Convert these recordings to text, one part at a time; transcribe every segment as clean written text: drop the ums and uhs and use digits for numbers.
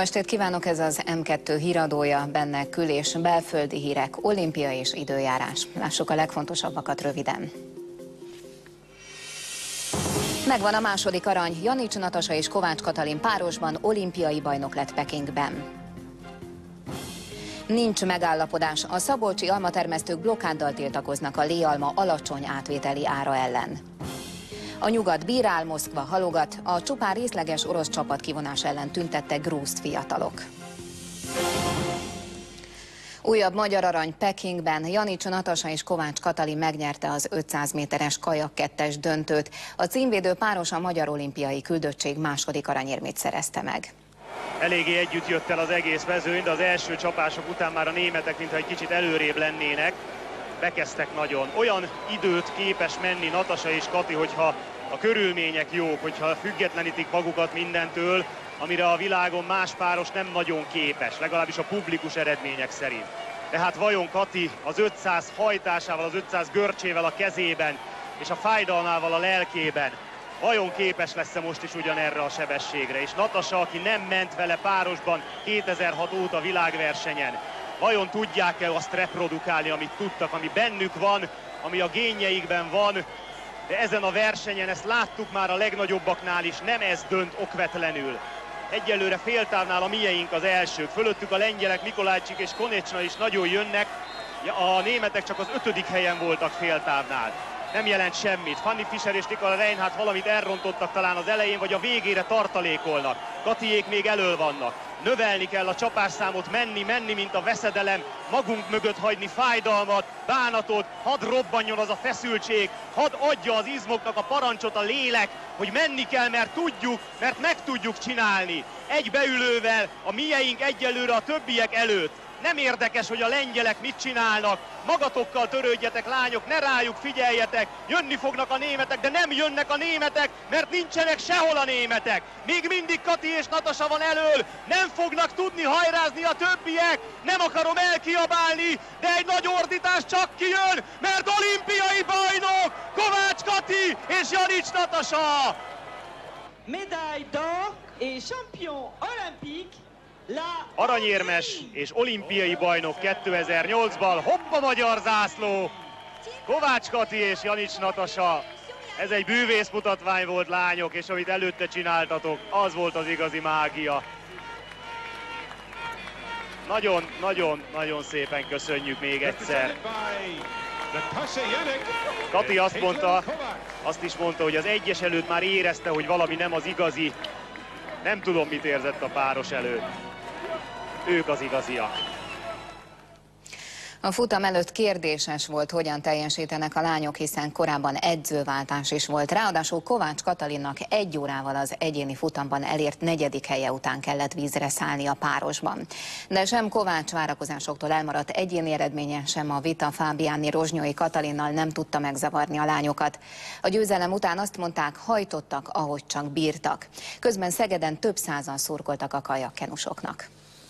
estét kívánok, ez az M2 híradója, benne kül- és belföldi hírek, olimpia és időjárás. Lássuk a legfontosabbakat röviden. Megvan a második arany, Janics Natasa és Kovács Katalin párosban olimpiai bajnok lett Pekingben. Nincs megállapodás, a szabolcsi almatermesztők blokkáddal tiltakoznak a léalma alacsony átvételi ára ellen. A nyugat bírál, Moszkva halogat, a csupán részleges orosz csapatkivonás ellen tüntettek grúz fiatalok. Újabb magyar arany Pekingben, Janics Natasa és Kovács Katalin megnyerte az 500 méteres kajak 2-es döntőt. A címvédő páros a Magyar Olimpiai Küldöttség második aranyérmét szerezte meg. Eléggé együtt jött el az egész mezőny, de az első csapások után már a németek mintha egy kicsit előrébb lennének. Bekezdtek nagyon. Olyan időt képes menni Natasa és Kati, hogyha a körülmények jók, hogyha függetlenítik magukat mindentől, amire a világon más páros nem nagyon képes, legalábbis a publikus eredmények szerint. Tehát vajon Kati az 500 hajtásával, az 500 görcsével a kezében és a fájdalmával a lelkében vajon képes lesz-e most is ugyanerre a sebességre? És Natasa, aki nem ment vele párosban 2006 óta világversenyen, vajon tudják-e azt reprodukálni, amit tudtak, ami bennük van, ami a génjeikben van, de ezen a versenyen ezt láttuk már a legnagyobbaknál is, nem ez dönt okvetlenül. Egyelőre féltávnál a mieink az elsők, fölöttük a lengyelek Mikolájcsik és Konecsna is nagyon jönnek, a németek csak az 5. helyen voltak féltávnál. Nem jelent semmit. Fanny Fischer és Nikola Reinhardt valamit elrontottak talán az elején, vagy a végére tartalékolnak. Katiék még elől vannak. Növelni kell a csapásszámot, menni, mint a veszedelem, magunk mögött hagyni fájdalmat, bánatot, hadd robbanjon az a feszültség, hadd adja az izmoknak a parancsot a lélek, hogy menni kell, mert tudjuk, mert meg tudjuk csinálni. Egy beülővel a mieink egyelőre a többiek előtt. Nem érdekes, hogy a lengyelek mit csinálnak, magatokkal törődjetek, lányok, ne rájuk figyeljetek, jönni fognak a németek, de nem jönnek a németek, mert nincsenek sehol a németek. Még mindig Kati és Natasa van elől, nem fognak tudni hajrázni a többiek, nem akarom elkiabálni, de egy nagy ordítás csak kijön, mert olimpiai bajnok Kovács Kati és Janics Natasa! Médaille d'or et champion olympique. Aranyérmes és olimpiai bajnok 2008-ban, hopp a magyar zászló! Kovács Kati és Janics Natasa. Ez egy bűvészmutatvány volt, lányok, és amit előtte csináltatok, az volt az igazi mágia. Nagyon szépen köszönjük még egyszer. Kati azt is mondta, hogy az egyes előtt már érezte, hogy valami nem az igazi. Nem tudom, mit érzett a páros előtt. Ők az igaziak. A futam előtt kérdéses volt, hogyan teljesítenek a lányok, hiszen korábban edzőváltás is volt. Ráadásul Kovács Katalinnak 1 órával az egyéni futamban elért 4. helye után kellett vízre szállni a párosban. De sem Kovács várakozásoktól elmaradt egyéni eredménye, sem a vita Fábiáni Rozsnyói Katalinnal nem tudta megzavarni a lányokat. A győzelem után azt mondták, hajtottak, ahogy csak bírtak. Közben Szegeden több százan szurkoltak a kajakkenusoknak.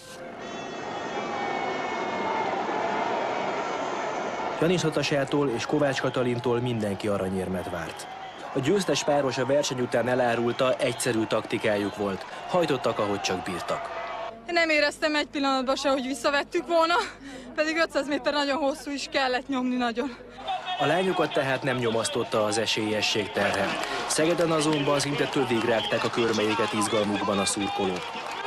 Janics Natasától és Kovács Katalintól mindenki aranyérmet várt. A győztes páros a verseny után elárulta, egyszerű taktikájuk volt. Hajtottak, ahogy csak bírtak. Nem éreztem egy pillanatban se, hogy visszavettük volna, pedig 500 méter nagyon hosszú is, kellett nyomni nagyon. A lányokat tehát nem nyomasztotta az esélyesség terhe. Szegeden azonban szinte tövig rágták a körmeiket izgalmukban a szurkolók.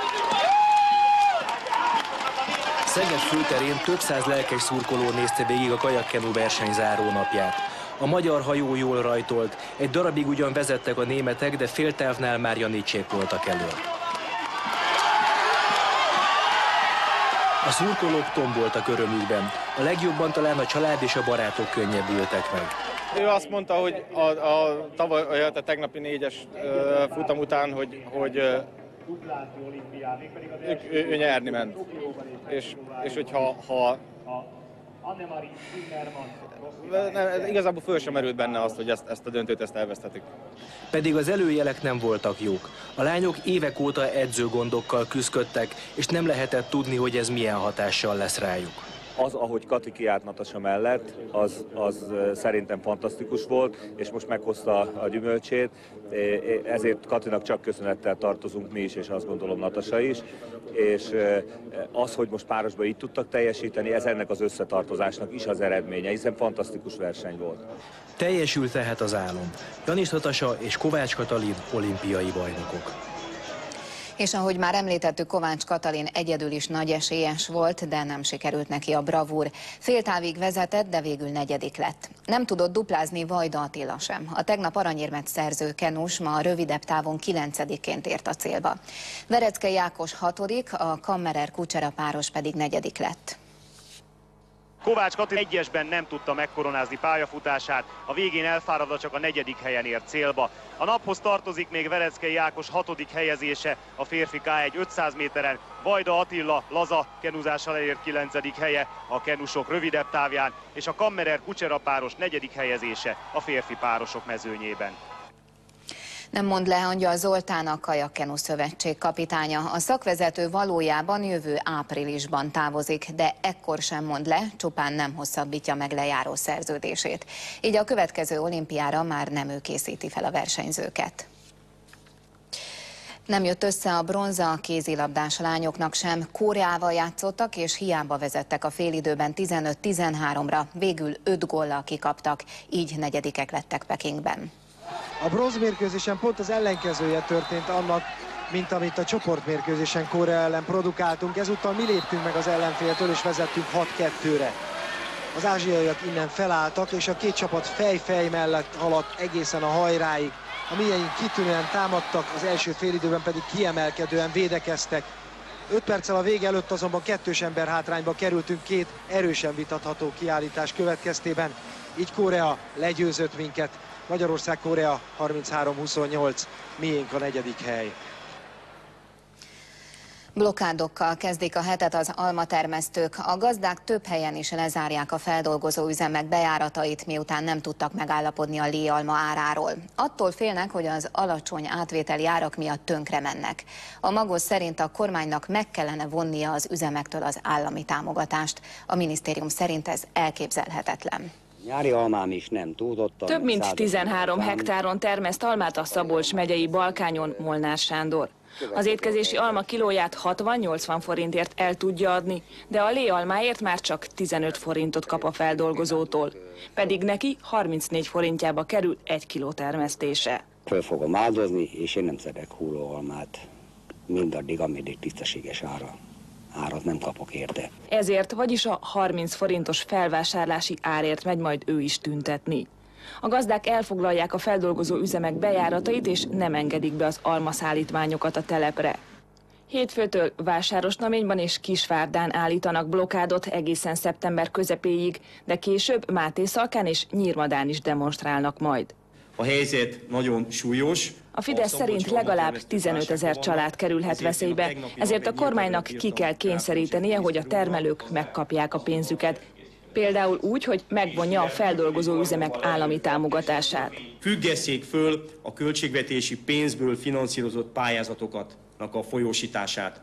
Szeged főterén több száz lelkes szurkoló nézte végig a kajakkenu verseny záró napját. A magyar hajó jól rajtolt, egy darabig ugyan vezettek a németek, de féltávnál már Janicsék voltak elől. A szurkolók tomboltak örömükben. A legjobban talán a család és a barátok könnyebbültek meg. Ő azt mondta, hogy a tegnapi 4-es futam után, hogy ő nyerni ment. És hogyha igazából föl sem merült benne azt, hogy ezt a döntőt elvesztetik. Pedig az előjelek nem voltak jók. A lányok évek óta edzőgondokkal küzdöttek, és nem lehetett tudni, hogy ez milyen hatással lesz rájuk. Az, ahogy Kati kiállt Natasa mellett, az szerintem fantasztikus volt, és most meghozta a gyümölcsét. Ezért Katinak csak köszönettel tartozunk mi is, és azt gondolom Natasa is. És az, hogy most párosban így tudtak teljesíteni, ez ennek az összetartozásnak is az eredménye, hiszen fantasztikus verseny volt. Teljesült tehát az álom. Janis Natasa és Kovács Katalin olimpiai bajnokok. És ahogy már említettük, Kovács Katalin egyedül is nagy esélyes volt, de nem sikerült neki a bravúr. Féltávig vezetett, de végül negyedik lett. Nem tudott duplázni Vajda Attila sem. A tegnap aranyérmet szerző kenus ma a rövidebb távon 9-ként ért a célba. Vereckei Ákos 6., a Kammerer-Kucsera páros pedig 4. lett. Kovács Katalin egyesben nem tudta megkoronázni pályafutását, a végén elfáradva csak a 4. helyen ért célba. A naphoz tartozik még Vereckei Ákos 6. helyezése a férfi K1 500 méteren, Vajda Attila laza kenuzással elért 9. helye a kenusok rövidebb távján, és a Kammerer-Kucsera páros 4. helyezése a férfi párosok mezőnyében. Nem mond le Angyal Zoltán, a Kajakkenu Szövetség kapitánya. A szakvezető valójában jövő áprilisban távozik, de ekkor sem mond le, csupán nem hosszabbítja meg lejáró szerződését. Így a következő olimpiára már nem ő készíti fel a versenyzőket. Nem jött össze a bronza a kézilabdás lányoknak sem. Koreával játszottak, és hiába vezettek a félidőben 15-13-ra. Végül 5 góllal kikaptak, így 4. lettek Pekingben. A bronzmérkőzésen pont az ellenkezője történt annak, mint amit a csoportmérkőzésen Korea ellen produkáltunk. Ezúttal mi léptünk meg az ellenféltől, és vezettünk 6-2-re. Az ázsiaiak innen felálltak, és a két csapat fej-fej mellett haladt egészen a hajráig. A mieink kitűnően támadtak, az első félidőben pedig kiemelkedően védekeztek. 5 perccel a vége előtt azonban 2-s ember hátrányba kerültünk 2 erősen vitatható kiállítás következtében. Így Korea legyőzött minket. Magyarország-Korea 33-28, miénk a 4. hely. Blokkádokkal kezdik a hetet az almatermesztők. A gazdák több helyen is lezárják a feldolgozó üzemek bejáratait, miután nem tudtak megállapodni a léalma áráról. Attól félnek, hogy az alacsony átvételi árak miatt tönkre mennek. A Magos szerint a kormánynak meg kellene vonnia az üzemektől az állami támogatást. A minisztérium szerint ez elképzelhetetlen. Nyári almám is nem túlzott. Több mint 13 hektáron termeszt almát a Szabolcs megyei Balkányon Molnár Sándor. Az étkezési alma kilóját 60-80 forintért el tudja adni, de a léalmáért már csak 15 forintot kap a feldolgozótól. Pedig neki 34 forintjába kerül 1 kiló termesztése. Föl fogom áldozni, és én nem szedek hullóalmát mindaddig, ameddig tisztességes árat nem kapok érte. Ezért, vagyis a 30 forintos felvásárlási árért megy majd ő is tüntetni. A gazdák elfoglalják a feldolgozó üzemek bejáratait, és nem engedik be az almaszállítmányokat a telepre. Hétfőtől Vásárosnaményban és Kisvárdán állítanak blokkádot egészen szeptember közepéig, de később Mátészalkán és Nyírmadán is demonstrálnak majd. A helyzet nagyon súlyos. A Fidesz szerint legalább 15 000 család kerülhet veszélybe, ezért a kormánynak ki kell kényszerítenie, hogy a termelők megkapják a pénzüket. Például úgy, hogy megvonja a feldolgozó üzemek állami támogatását. Függesszék föl a költségvetési pénzből finanszírozott pályázatoknak a folyósítását.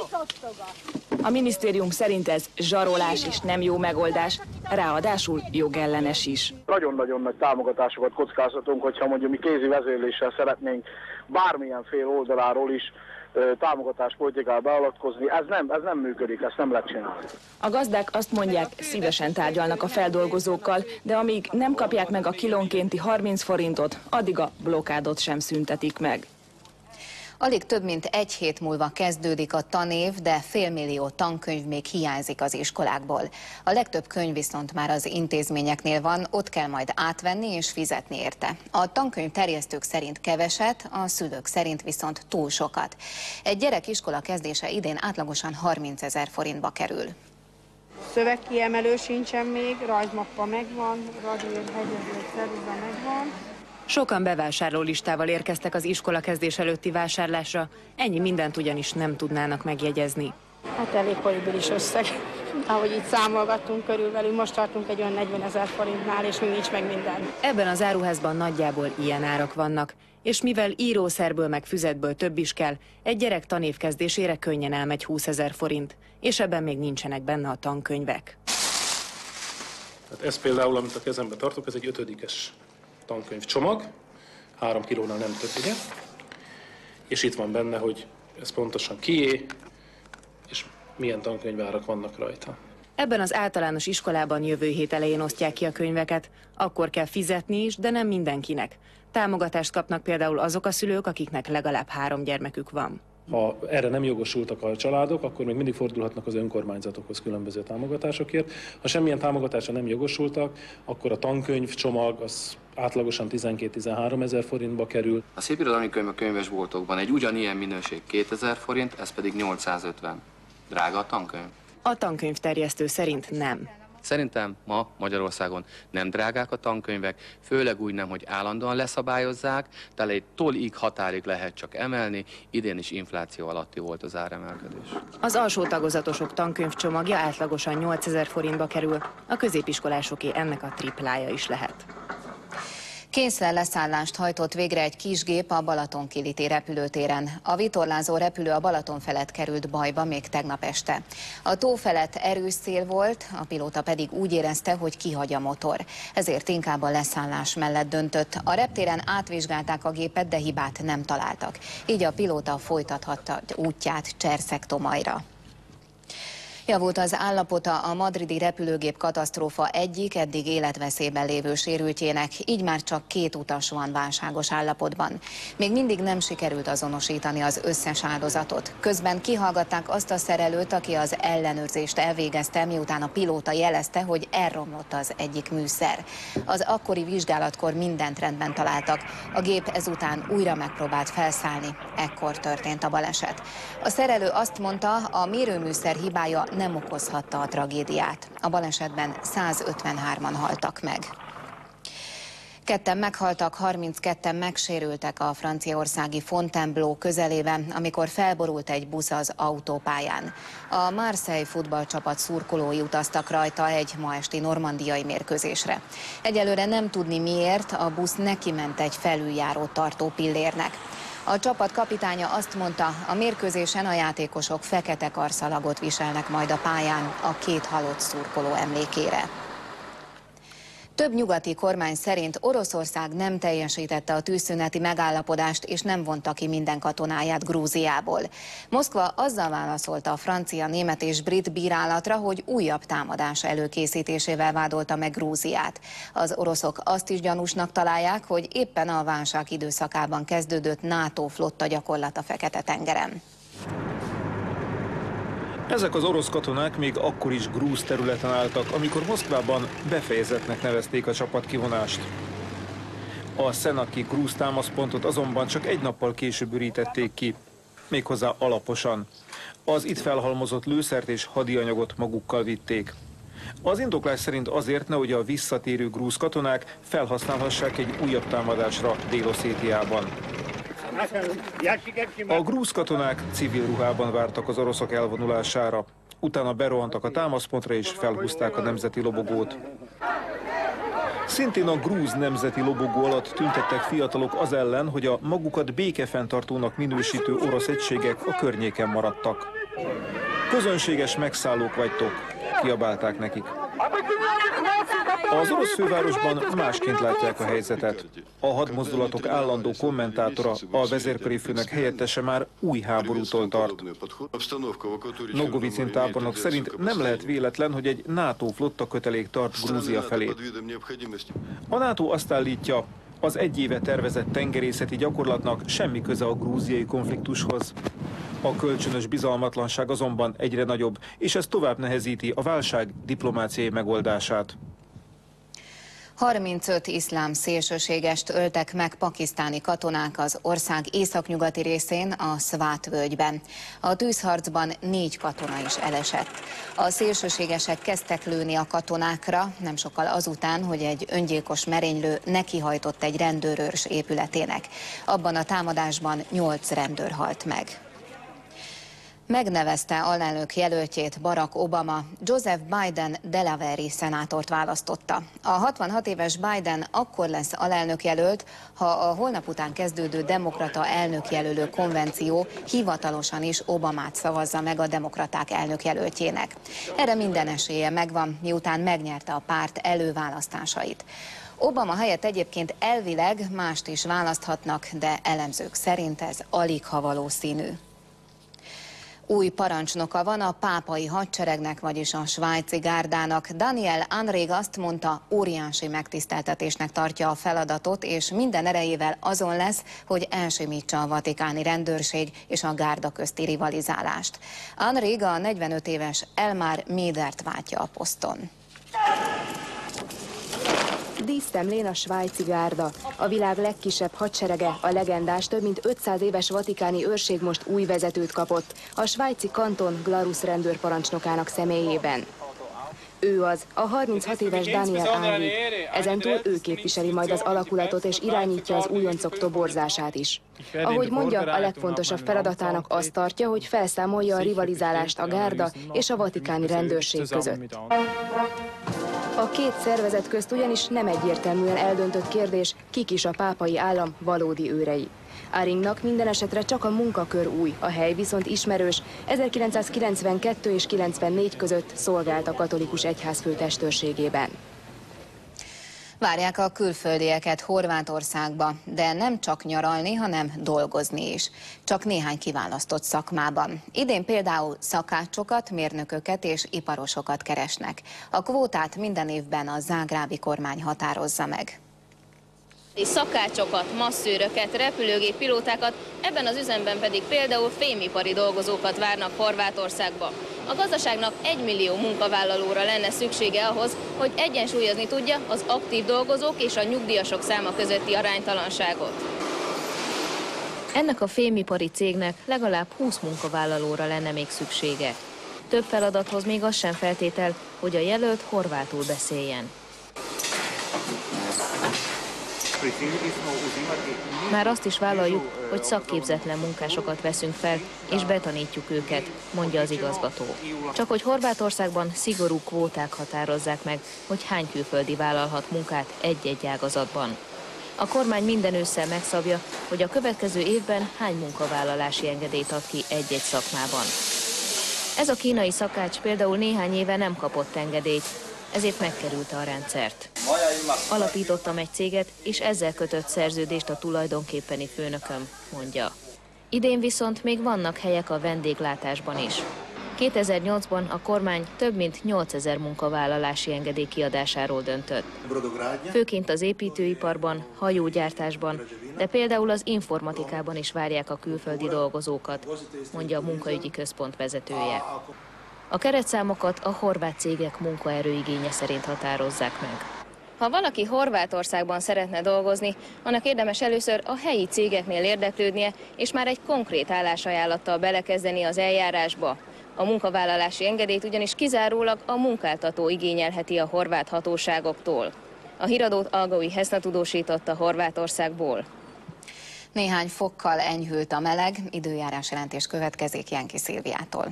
A minisztérium szerint ez zsarolás és nem jó megoldás, ráadásul jogellenes is. Nagyon-nagyon nagy támogatásokat kockáztatunk, hogyha mondjuk mi kézi vezérléssel szeretnénk bármilyen fél oldaláról is támogatáspolitikába beavatkozni. Ez nem működik, ezt nem lehet csinálni. A gazdák azt mondják, szívesen tárgyalnak a feldolgozókkal, de amíg nem kapják meg a kilónkénti 30 forintot, addig a blokkádot sem szüntetik meg. Alig több mint 1 hét múlva kezdődik a tanév, de félmillió tankönyv még hiányzik az iskolákból. A legtöbb könyv viszont már az intézményeknél van, ott kell majd átvenni és fizetni érte. A tankönyv terjesztők szerint keveset, a szülők szerint viszont túl sokat. Egy gyerek iskola kezdése idén átlagosan 30 000 forintba kerül. Szövegkiemelő sincsen még, rajzmappa megvan, radír, hegyező, ceruza megvan. Sokan bevásárlólistával érkeztek az iskola kezdés előtti vásárlásra, ennyi mindent ugyanis nem tudnának megjegyezni. Hát elég horribilis összeg. Ahogy itt számolgattunk körülbelül, most tartunk egy olyan 40 000 forintnál, és még nincs meg minden. Ebben az áruházban nagyjából ilyen árak vannak, és mivel írószerből meg füzetből több is kell, egy gyerek tanév kezdésére könnyen elmegy 20 000 forint, és ebben még nincsenek benne a tankönyvek. Hát ez például, amit a kezembe tartok, ez egy 5-es tankönyv csomag, 3 kilónál nem több, ugye? És itt van benne, hogy ez pontosan kié, és milyen tankönyvárak vannak rajta. Ebben az általános iskolában jövő hét elején osztják ki a könyveket. Akkor kell fizetni is, de nem mindenkinek. Támogatást kapnak például azok a szülők, akiknek legalább 3 gyermekük van. Ha erre nem jogosultak a családok, akkor még mindig fordulhatnak az önkormányzatokhoz különböző támogatásokért. Ha semmilyen támogatásra nem jogosultak, akkor a tankönyv csomag az átlagosan 12-13 ezer forintba kerül. A szépirodalmi könyv a könyvesboltokban egy ugyanilyen minőség 2000 forint, ez pedig 850. Drága a tankönyv? A tankönyvterjesztő szerint nem. Szerintem ma Magyarországon nem drágák a tankönyvek, főleg úgy nem, hogy állandóan leszabályozzák, tehát egy tolig határig lehet csak emelni, idén is infláció alatti volt az áremelkedés. Az alsó tagozatosok tankönyvcsomagja átlagosan 8000 forintba kerül, a középiskolásoké ennek a triplája is lehet. Kényszerleszállást hajtott végre egy kisgép a Balaton-Kiliti repülőtéren. A vitorlázó repülő a Balaton felett került bajba még tegnap este. A tó felett erős szél volt, a pilóta pedig úgy érezte, hogy kihagy a motor. Ezért inkább a leszállás mellett döntött. A reptéren átvizsgálták a gépet, de hibát nem találtak. Így a pilóta folytathatta útját Cserszeg-Tomajra. Javult az állapota a madridi repülőgép katasztrófa egyik eddig életveszélyben lévő sérültjének, így már csak 2 utas van válságos állapotban. Még mindig nem sikerült azonosítani az összes áldozatot. Közben kihallgatták azt a szerelőt, aki az ellenőrzést elvégezte, miután a pilóta jelezte, hogy elromlott az egyik műszer. Az akkori vizsgálatkor mindent rendben találtak. A gép ezután újra megpróbált felszállni. Ekkor történt a baleset. A szerelő azt mondta, a mérőműszer hibája nem okozhatta a tragédiát. A balesetben 153-an haltak meg. 2 meghaltak, 32-en megsérültek a franciaországi Fontainebleau közelében, amikor felborult egy busz az autópályán. A Marseille futballcsapat szurkolói utaztak rajta egy ma esti normandiai mérkőzésre. Egyelőre nem tudni miért, a busz nekiment egy felüljárót tartó pillérnek. A csapat kapitánya azt mondta, a mérkőzésen a játékosok fekete karszalagot viselnek majd a pályán a 2 halott szurkoló emlékére. Több nyugati kormány szerint Oroszország nem teljesítette a tűzszüneti megállapodást, és nem vonta ki minden katonáját Grúziából. Moszkva azzal válaszolta a francia, német és brit bírálatra, hogy újabb támadás előkészítésével vádolta meg Grúziát. Az oroszok azt is gyanúsnak találják, hogy éppen a válság időszakában kezdődött NATO flotta gyakorlat a Fekete-tengeren. Ezek az orosz katonák még akkor is grúz területen álltak, amikor Moszkvában befejezettnek nevezték a csapatkivonást. A Szenaki grúz támaszpontot azonban csak 1 nappal később ürítették ki, méghozzá alaposan. Az itt felhalmozott lőszert és hadianyagot magukkal vitték. Az indoklás szerint azért, nehogy a visszatérő grúz katonák felhasználhassák egy újabb támadásra Dél-Oszétiában. A grúz katonák civil ruhában vártak az oroszok elvonulására. Utána berohantak a támaszpontra és felhúzták a nemzeti lobogót. Szintén a grúz nemzeti lobogó alatt tüntettek fiatalok az ellen, hogy a magukat békefenntartónak minősítő orosz egységek a környéken maradtak. Közönséges megszállók vagytok, kiabálták nekik. Az orosz fővárosban másként látják a helyzetet. A hadmozdulatok állandó kommentátora, a vezérkari főnök helyettese már új háborútól tart. Nogovicin tábornok szerint nem lehet véletlen, hogy egy NATO flotta kötelék tart Grúzia felé. A NATO azt állítja, az 1 éve tervezett tengerészeti gyakorlatnak semmi köze a grúziai konfliktushoz. A kölcsönös bizalmatlanság azonban egyre nagyobb, és ez tovább nehezíti a válság diplomáciai megoldását. 35 iszlám szélsőségest öltek meg pakisztáni katonák az ország északnyugati részén, a Swat völgyben. A tűzharcban 4 katona is elesett. A szélsőségesek kezdtek lőni a katonákra, nem sokkal azután, hogy egy öngyilkos merénylő nekihajtott egy rendőrőrs épületének. Abban a támadásban 8 rendőr halt meg. Megnevezte alelnök jelöltjét Barack Obama, Joseph Biden Delaware-i szenátort választotta. A 66 éves Biden akkor lesz alelnök jelölt, ha a holnap után kezdődő demokrata elnökjelölő konvenció hivatalosan is Obamát szavazza meg a demokraták elnökjelöltjének. Erre minden esélye megvan, miután megnyerte a párt előválasztásait. Obama helyett egyébként elvileg mást is választhatnak, de elemzők szerint ez aligha valószínű. Új parancsnoka van a pápai hadseregnek, vagyis a svájci gárdának. Daniel Anrig azt mondta, óriási megtiszteltetésnek tartja a feladatot, és minden erejével azon lesz, hogy elsimítsa a vatikáni rendőrség és a gárda közti rivalizálást. Anrig a 45 éves Elmar Médert váltja a poszton. Dísztemlén a svájci gárda. A világ legkisebb hadserege, a legendás, több mint 500 éves vatikáni őrség most új vezetőt kapott, a svájci kanton Glarus rendőrparancsnokának személyében. Ő az, a 36 éves Daniel Anrig. Ezentúl ő képviseli majd az alakulatot és irányítja az újoncok toborzását is. Ahogy mondja, a legfontosabb feladatának azt tartja, hogy felszámolja a rivalizálást a gárda és a vatikáni rendőrség között. A két szervezet közt ugyanis nem egyértelműen eldöntött kérdés, kik is a pápai állam valódi őrei. Anrignak minden esetre csak a munkakör új, a hely viszont ismerős. 1992 és 94 között szolgált a katolikus egyház főtestőrségében. Várják a külföldieket Horvátországba, de nem csak nyaralni, hanem dolgozni is. Csak néhány kiválasztott szakmában. Idén például szakácsokat, mérnököket és iparosokat keresnek. A kvótát minden évben a zágrábi kormány határozza meg. Szakácsokat, masszőröket, repülőgéppilótákat, ebben az üzemben pedig például fémipari dolgozókat várnak Horvátországba. A gazdaságnak 1 millió munkavállalóra lenne szüksége ahhoz, hogy egyensúlyozni tudja az aktív dolgozók és a nyugdíjasok száma közötti aránytalanságot. Ennek a fémipari cégnek legalább 20 munkavállalóra lenne még szüksége. Több feladathoz még az sem feltétel, hogy a jelölt horvátul beszéljen. Már azt is vállaljuk, hogy szakképzetlen munkásokat veszünk fel, és betanítjuk őket, mondja az igazgató. Csak hogy Horvátországban szigorú kvóták határozzák meg, hogy hány külföldi vállalhat munkát egy-egy ágazatban. A kormány minden ősszel megszabja, hogy a következő évben hány munkavállalási engedélyt ad ki egy-egy szakmában. Ez a kínai szakács például néhány éve nem kapott engedélyt, ezért megkerülte a rendszert. Alapítottam egy céget, és ezzel kötött szerződést a tulajdonképpeni főnököm, mondja. Idén viszont még vannak helyek a vendéglátásban is. 2008-ban a kormány több mint 8000 munkavállalási engedély kiadásáról döntött. Főként az építőiparban, hajógyártásban, de például az informatikában is várják a külföldi dolgozókat, mondja a munkaügyi központ vezetője. A keretszámokat a horvát cégek munkaerőigénye szerint határozzák meg. Ha valaki Horvátországban szeretne dolgozni, annak érdemes először a helyi cégeknél érdeklődnie, és már egy konkrét állásajánlattal belekezdeni az eljárásba. A munkavállalási engedélyt ugyanis kizárólag a munkáltató igényelheti a horvát hatóságoktól. A híradót Algói Heszna tudósította Horvátországból. Néhány fokkal enyhült a meleg, időjárás jelentés következik Jenki Szilviától.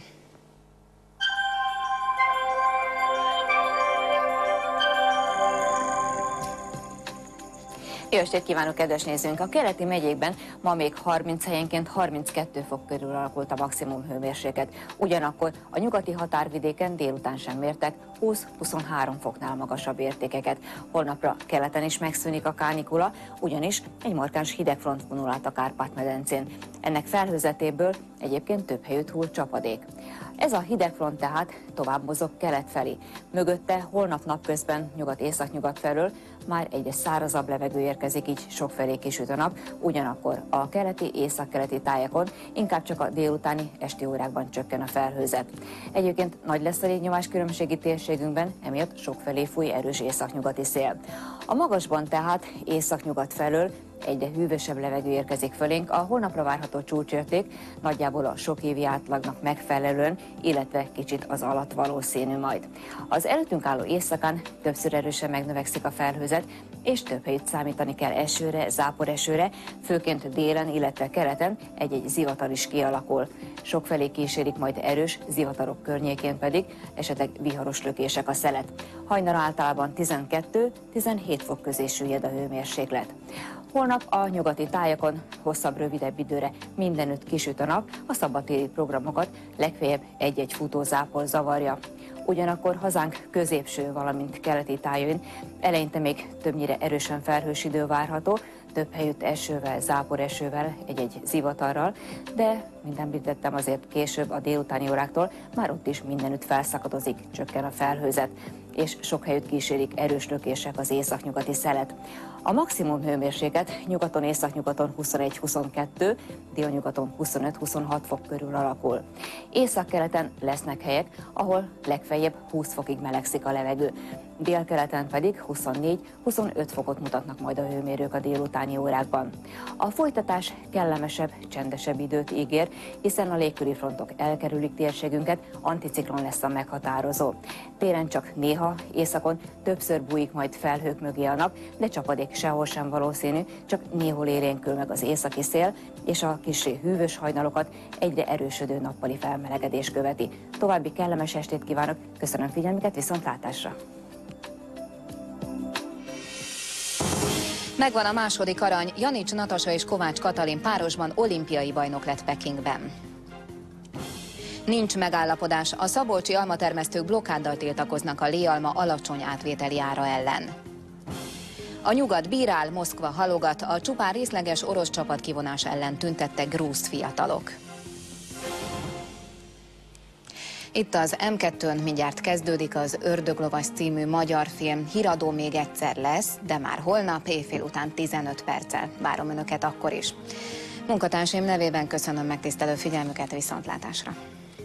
Jó estét kívánok, kedves nézőink! A keleti megyékben ma még 30 helyenként 32 fok körül alakult a maximum hőmérséklet. Ugyanakkor a nyugati határvidéken délután sem mértek 20-23 foknál magasabb értékeket. Holnapra keleten is megszűnik a kánikula, ugyanis egy markáns hidegfront vonul át a Kárpát-medencén. Ennek felhőzetéből egyébként több helyütt hull csapadék. Ez a hidegfront tehát tovább mozog kelet felé. Mögötte holnap napközben nyugat-északnyugat felől már egyre szárazabb levegő érkezik, így sokfelé kisüt a nap, ugyanakkor a keleti, északkeleti tájakon inkább csak a délutáni, esti órákban csökken a felhőzet. Egyébként nagy lesz a légnyomáskülönbségi térségünkben, emiatt sokfelé fúj erős északnyugati szél. A magasban tehát északnyugat felől egyre hűvösebb levegő érkezik fölénk, a holnapra várható csúcsérték nagyjából a sok évi átlagnak megfelelően, illetve kicsit az alatt valószínű majd. Az előttünk álló éjszakán többször erősen megnövekszik a felhőzet, és több helyütt számítani kell esőre, záporesőre, főként délen, illetve keleten egy-egy zivatar is kialakul. Sokfelé kísérik majd erős, zivatarok környékén pedig esetleg viharos lökések a szelet. Hajnalra általában 12-17 fok közé süllyed a hőmérséklet. Holnap a nyugati tájakon hosszabb, rövidebb időre mindenütt kisüt a nap, a szabadtéri programokat legfeljebb egy-egy futózápor zavarja. Ugyanakkor hazánk középső, valamint keleti tájain eleinte még többnyire erősen felhős idő várható, több helyütt esővel, záporesővel, egy-egy zivatarral, de, mint említettem, azért később a délutáni óráktól már ott is mindenütt felszakadozik, csökken a felhőzet, és sok helyütt kísérik erős lökések az északnyugati szelet. A maximum hőmérséklet nyugaton, északnyugaton 21-22, délnyugaton 25-26 fok körül alakul. Északkeleten lesznek helyek, ahol legfeljebb 20 fokig melegszik a levegő. Délkeleten pedig 24-25 fokot mutatnak majd a hőmérők a délutáni órákban. A folytatás kellemesebb, csendesebb időt ígér, hiszen a légköri frontok elkerülik térségünket, anticiklon lesz a meghatározó. Télen csak néha, északon többször bújik majd felhők mögé a nap, de csapadék sehol sem valószínű, csak néhol élénkül meg az északi szél, és a kissé hűvös hajnalokat egyre erősödő nappali felmelegedés követi. További kellemes estét kívánok, köszönöm figyelmüket, viszontlátásra! Megvan a második arany, Janics Natasa és Kovács Katalin párosban olimpiai bajnok lett Pekingben. Nincs megállapodás, a szabolcsi almatermesztők blokkáddal tiltakoznak a léalma alacsony átvételi ára ellen. A nyugat bírál, Moszkva halogat, a csupán részleges orosz csapatkivonás ellen tüntettek grúz fiatalok. Itt az M2-n mindjárt kezdődik az Ördöglovas című magyar film, híradó még egyszer lesz, de már holnap éjfél után 15 perccel. Várom Önöket akkor is. Munkatársaim nevében köszönöm megtisztelő figyelmüket, viszontlátásra!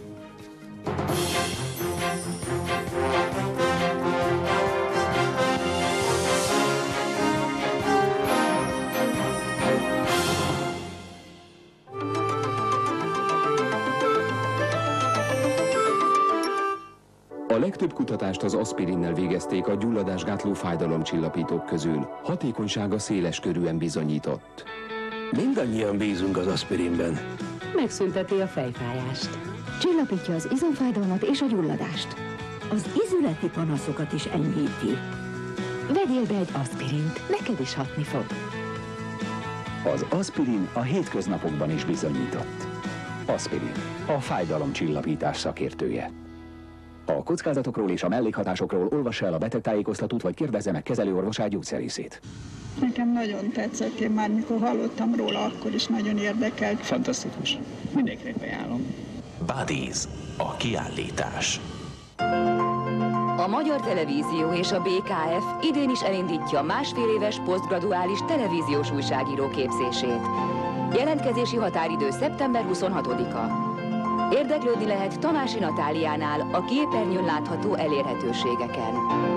A legtöbb kutatást az aspirinnel végezték a gyulladásgátló fájdalomcsillapítók közül. Hatékonysága széles körűen bizonyított. Mindannyian bízunk az aspirinben. Megszünteti a fejfájást. Csillapítja az izomfájdalmat és a gyulladást. Az izületi panaszokat is enyhíti. Vegyél be egy aspirint, neked is hatni fog. Az aspirin a hétköznapokban is bizonyított. Aspirin, a fájdalomcsillapítás szakértője. A kockázatokról és a mellékhatásokról olvassa el a betegtájékoztatót, vagy kérdezze meg kezelőorvosát, gyógyszerészét. Nekem nagyon tetszett, én már mikor hallottam róla, akkor is nagyon érdekelt. Fantasztikus. Mindenkinek ajánlom. Buddies, a kiállítás. A Magyar Televízió és a BKF idén is elindítja másfél éves posztgraduális televíziós újságíró képzését. Jelentkezési határidő szeptember 26-a. Érdeklődni lehet Tamási Natáliánál a képernyőn látható elérhetőségeken.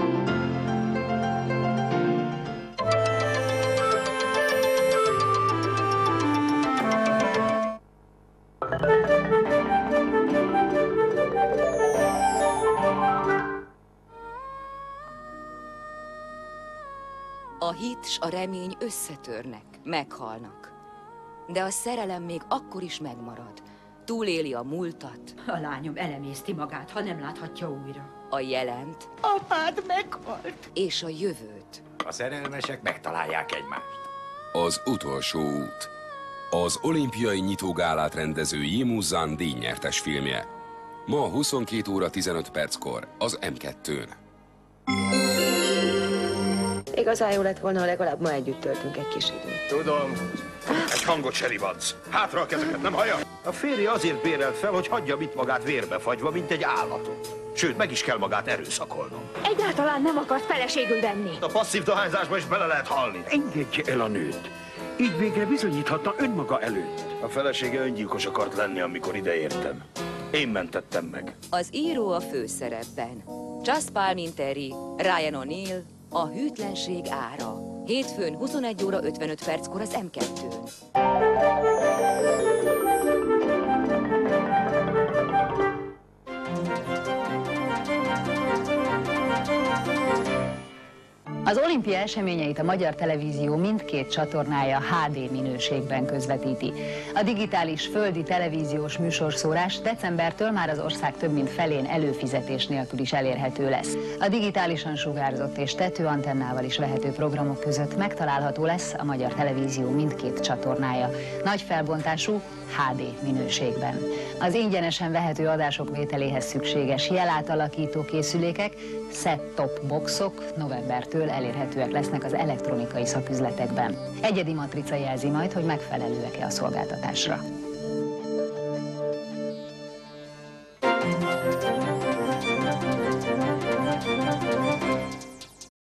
A hit s a remény összetörnek, meghalnak. De a szerelem még akkor is megmarad. Túléli a múltat. A lányom elemészti magát, ha nem láthatja újra. A jelent. Apád meghalt. És a jövőt. A szerelmesek megtalálják egymást. Az utolsó út. Az olimpiai nyitógálát rendező Yimu Zhan díjnyertes filmje. Ma 22 óra 15 perckor az M2-n. Igazán jó lett volna, ha legalább ma együtt töltünk egy kis időt. Tudom. Egy hangot se rivadsz. Hátra a kezeket, nem hallja? A férje azért bérelt fel, hogy hagyja itt magát vérbefagyva, mint egy állatot. Sőt, meg is kell magát erőszakolnom. Egyáltalán nem akart feleségül venni. A passzív dohányzásba is bele lehet halni. Engedje el a nőt. Így végre bizonyíthatna önmaga előtt. A felesége öngyilkos akart lenni, amikor ideértem. Én mentettem meg. Az író a főszerepben. Charles Palminteri, Ryan O'Neill, A hűtlenség ára. Hétfőn 21 óra 55 perckor az M2-n. Az olimpia eseményeit a Magyar Televízió mindkét csatornája HD minőségben közvetíti. A digitális földi televíziós műsorszórás decembertől már az ország több mint felén előfizetés nélkül is elérhető lesz. A digitálisan sugárzott és tetőantennával is vehető programok között megtalálható lesz a Magyar Televízió mindkét csatornája, nagy felbontású HD minőségben. Az ingyenesen vehető adások vételéhez szükséges jelátalakító készülékek, set-top boxok novembertől elérhetőek lesznek az elektronikai szaküzletekben. Egyedi matrica jelzi majd, hogy megfelelőek-e a szolgáltatásra.